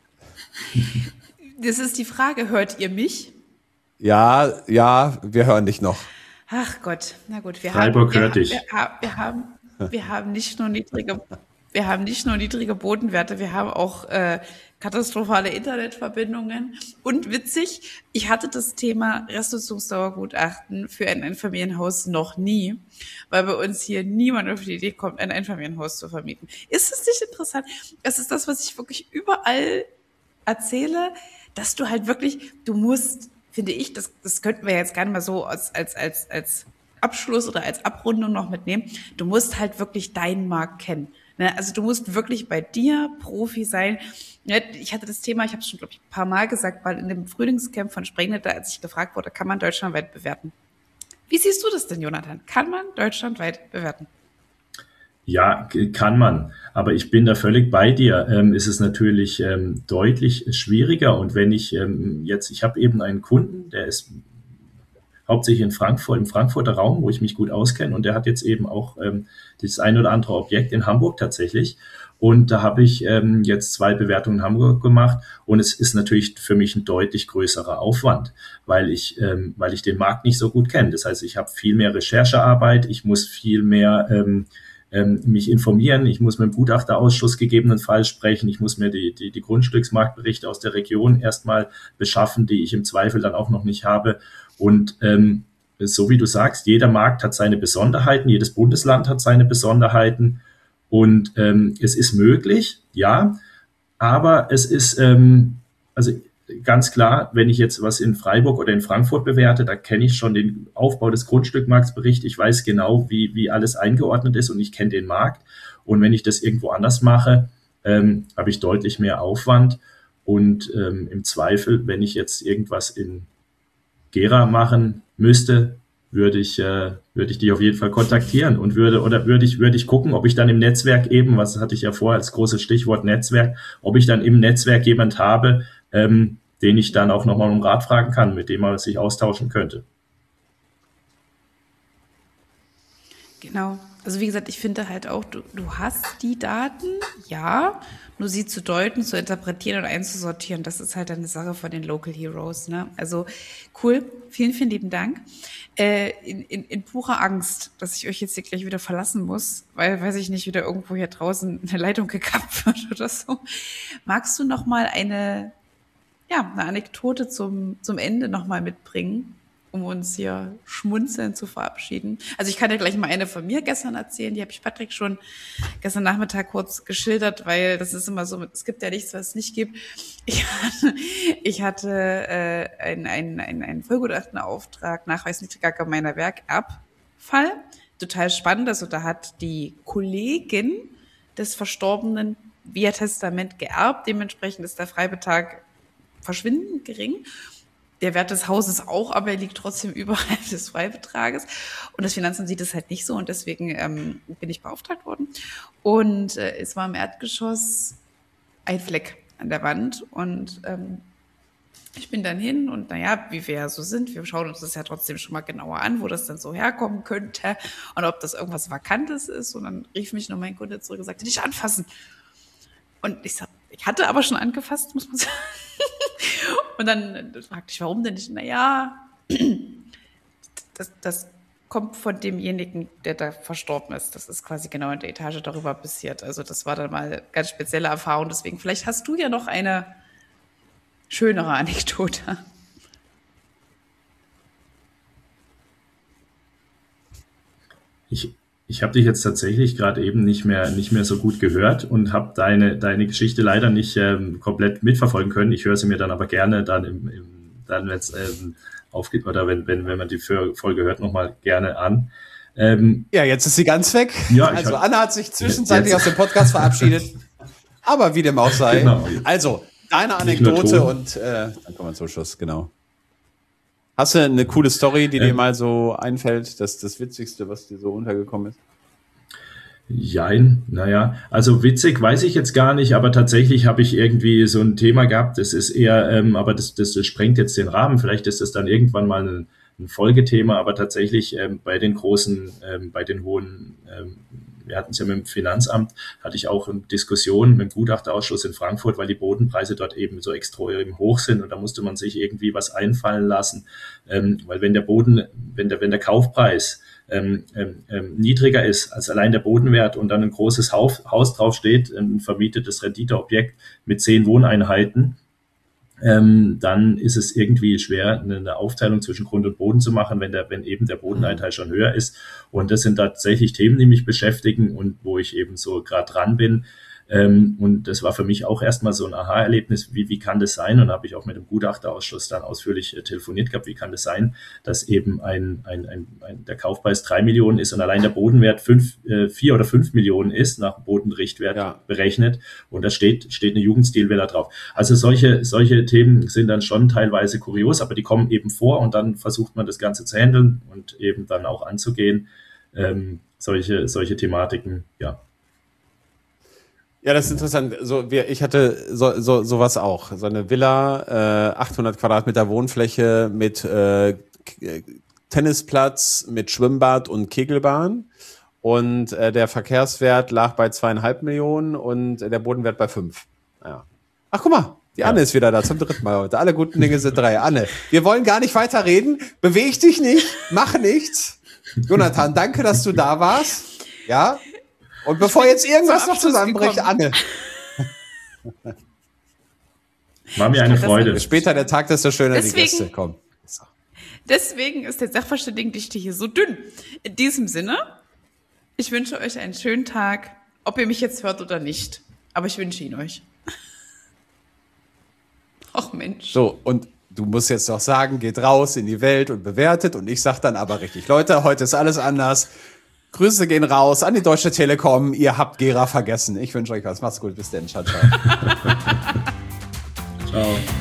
Das ist die Frage, hört ihr mich? Ja, ja, wir hören dich noch. Ach Gott, na gut. Wir Freiburg haben, hört wir, dich. Wir, wir, haben, wir haben nicht nur niedrige... Wir haben nicht nur niedrige Bodenwerte, wir haben auch äh, katastrophale Internetverbindungen. Und witzig, ich hatte das Thema Restnutzungsdauergutachten für ein Einfamilienhaus noch nie, weil bei uns hier niemand auf die Idee kommt, ein Einfamilienhaus zu vermieten. Ist es nicht interessant? Das ist das, was ich wirklich überall erzähle, dass du halt wirklich, du musst, finde ich, das, das könnten wir jetzt gerne mal so als, als, als, als Abschluss oder als Abrundung noch mitnehmen, du musst halt wirklich deinen Markt kennen. Also du musst wirklich bei dir Profi sein. Ich hatte das Thema, ich habe es schon, glaube ich, ein paar Mal gesagt, weil in dem Frühlingscamp von Sprengnetter, als ich gefragt wurde, kann man deutschlandweit bewerten. Wie siehst du das denn, Jonathan? Kann man deutschlandweit bewerten? Ja, kann man. Aber ich bin da völlig bei dir. Ähm, ist es natürlich ähm, deutlich schwieriger. Und wenn ich ähm, jetzt, ich habe eben einen Kunden, der ist hauptsächlich in Frankfurt, im Frankfurter Raum, wo ich mich gut auskenne. Und der hat jetzt eben auch ähm, das ein oder andere Objekt in Hamburg tatsächlich. Und da habe ich ähm, jetzt zwei Bewertungen in Hamburg gemacht. Und es ist natürlich für mich ein deutlich größerer Aufwand, weil ich, ähm, weil ich den Markt nicht so gut kenne. Das heißt, ich habe viel mehr Recherchearbeit, ich muss viel mehr ähm, ähm, mich informieren, ich muss mit dem Gutachterausschuss gegebenenfalls sprechen, ich muss mir die, die, die Grundstücksmarktberichte aus der Region erstmal beschaffen, die ich im Zweifel dann auch noch nicht habe. Und ähm, so wie du sagst, jeder Markt hat seine Besonderheiten, jedes Bundesland hat seine Besonderheiten und ähm, es ist möglich, ja, aber es ist ähm, also ganz klar, wenn ich jetzt was in Freiburg oder in Frankfurt bewerte, da kenne ich schon den Aufbau des Grundstückmarktsberichts, ich weiß genau, wie, wie alles eingeordnet ist und ich kenne den Markt und wenn ich das irgendwo anders mache, ähm, habe ich deutlich mehr Aufwand und ähm, im Zweifel, wenn ich jetzt irgendwas in Gera machen müsste, würde ich, äh, würde ich dich auf jeden Fall kontaktieren und würde, oder würde ich, würde ich gucken, ob ich dann im Netzwerk eben, was hatte ich ja vorher als großes Stichwort Netzwerk, ob ich dann im Netzwerk jemand habe, ähm, den ich dann auch nochmal um Rat fragen kann, mit dem man sich austauschen könnte. Genau. Also wie gesagt, ich finde halt auch, du, du hast die Daten, ja, nur sie zu deuten, zu interpretieren und einzusortieren, das ist halt eine Sache von den Local Heroes, ne? Also cool, vielen, vielen lieben Dank. Äh, in, in, in purer Angst, dass ich euch jetzt hier gleich wieder verlassen muss, weil, weiß ich nicht, wieder irgendwo hier draußen eine Leitung gekappt wird oder so. Magst du noch mal eine, ja, eine Anekdote zum, zum Ende noch mal mitbringen, um uns hier schmunzelnd zu verabschieden? Also ich kann dir gleich mal eine von mir gestern erzählen, die habe ich Patrick schon gestern Nachmittag kurz geschildert, weil das ist immer so, es gibt ja nichts, was es nicht gibt. Ich hatte, ich hatte äh, einen ein, ein, ein Vollgutachtenauftrag, Nachweis niedriger gemeiner Werkabfall. Total spannend, also da hat die Kollegin des Verstorbenen via Testament geerbt, dementsprechend ist der Freibetrag verschwindend gering. Der Wert des Hauses auch, aber er liegt trotzdem überhalb des Freibetrages. Und das Finanzamt sieht es halt nicht so und deswegen ähm, bin ich beauftragt worden. Und äh, es war im Erdgeschoss ein Fleck an der Wand und ähm, ich bin dann hin und naja, wie wir ja so sind, wir schauen uns das ja trotzdem schon mal genauer an, wo das dann so herkommen könnte und ob das irgendwas Vakantes ist. Und dann rief mich noch mein Kunde zurück und sagte, nicht anfassen. Und ich sag, ich hatte aber schon angefasst, muss man sagen. Und dann fragte ich, warum denn nicht? Naja, das, das kommt von demjenigen, der da verstorben ist. Das ist quasi genau in der Etage darüber passiert. Also das war dann mal eine ganz spezielle Erfahrung. Deswegen, vielleicht hast du ja noch eine schönere Anekdote. Ich, ich habe dich jetzt tatsächlich gerade eben nicht mehr, nicht mehr so gut gehört und habe deine, deine Geschichte leider nicht ähm, komplett mitverfolgen können. Ich höre sie mir dann aber gerne dann, im, im, dann wenn es ähm, aufgeht oder wenn, wenn, wenn man die Folge hört, nochmal gerne an. Ähm, ja, jetzt ist sie ganz weg. Ja, also Anna hat sich zwischenzeitlich jetzt aus dem Podcast verabschiedet. Aber wie dem auch sei. Genau. Also, deine Anekdote und äh, dann kommen wir zum Schluss, genau. Hast du eine coole Story, die ähm, dir mal so einfällt, das das Witzigste, was dir so untergekommen ist? Jein, naja, also witzig weiß ich jetzt gar nicht, aber tatsächlich habe ich irgendwie so ein Thema gehabt, das ist eher, ähm, aber das, das, das sprengt jetzt den Rahmen, vielleicht ist das dann irgendwann mal ein, ein Folgethema, aber tatsächlich ähm, bei den großen, ähm, bei den hohen, ähm, wir hatten es ja mit dem Finanzamt, hatte ich auch eine Diskussion mit dem Gutachterausschuss in Frankfurt, weil die Bodenpreise dort eben so extrem hoch sind und da musste man sich irgendwie was einfallen lassen, ähm, weil wenn der Boden, wenn der, wenn der Kaufpreis ähm, ähm, niedriger ist als allein der Bodenwert und dann ein großes Haus, Haus draufsteht, ein vermietetes Renditeobjekt mit zehn Wohneinheiten, Ähm, dann ist es irgendwie schwer, eine Aufteilung zwischen Grund und Boden zu machen, wenn der, wenn eben der Bodenanteil schon höher ist. Und das sind tatsächlich Themen, die mich beschäftigen und wo ich eben so gerade dran bin. Ähm, und das war für mich auch erstmal so ein Aha-Erlebnis, wie, wie kann das sein? Und da habe ich auch mit dem Gutachterausschuss dann ausführlich äh, telefoniert gehabt, wie kann das sein, dass eben ein, ein, ein, ein der Kaufpreis drei Millionen ist und allein der Bodenwert fünf, äh, vier oder fünf Millionen ist, nach Bodenrichtwert ja. berechnet. Und da steht, steht eine Jugendstilvilla drauf. Also solche, solche Themen sind dann schon teilweise kurios, aber die kommen eben vor und dann versucht man das Ganze zu handeln und eben dann auch anzugehen. Ähm, solche, solche Thematiken, ja. Ja, das ist interessant. So, wir, ich hatte so, so, sowas auch. So eine Villa, äh, achthundert Quadratmeter Wohnfläche mit äh, Tennisplatz, mit Schwimmbad und Kegelbahn. Und äh, der Verkehrswert lag bei zweieinhalb Millionen und der Bodenwert bei fünf. Ja. Ach, guck mal, die Anne ja. ist wieder da zum dritten Mal heute. Alle guten Dinge sind drei. Anne, wir wollen gar nicht weiter reden. Beweg dich nicht, mach nichts. Jonathan, danke, dass du da warst. Ja. Und bevor jetzt irgendwas noch zusammenbricht, Anne. War mir eine Freude. Später der Tag, desto schöner deswegen, die Gäste kommen. So. Deswegen ist der Sachverständigendichte hier so dünn. In diesem Sinne, ich wünsche euch einen schönen Tag, ob ihr mich jetzt hört oder nicht. Aber ich wünsche ihn euch. Ach Mensch. So, und du musst jetzt doch sagen, geht raus in die Welt und bewertet. Und ich sag dann aber richtig, Leute, heute ist alles anders. Grüße gehen raus an die Deutsche Telekom. Ihr habt Gera vergessen. Ich wünsche euch was. Macht's gut. Bis dann. Ciao, ciao. Ciao.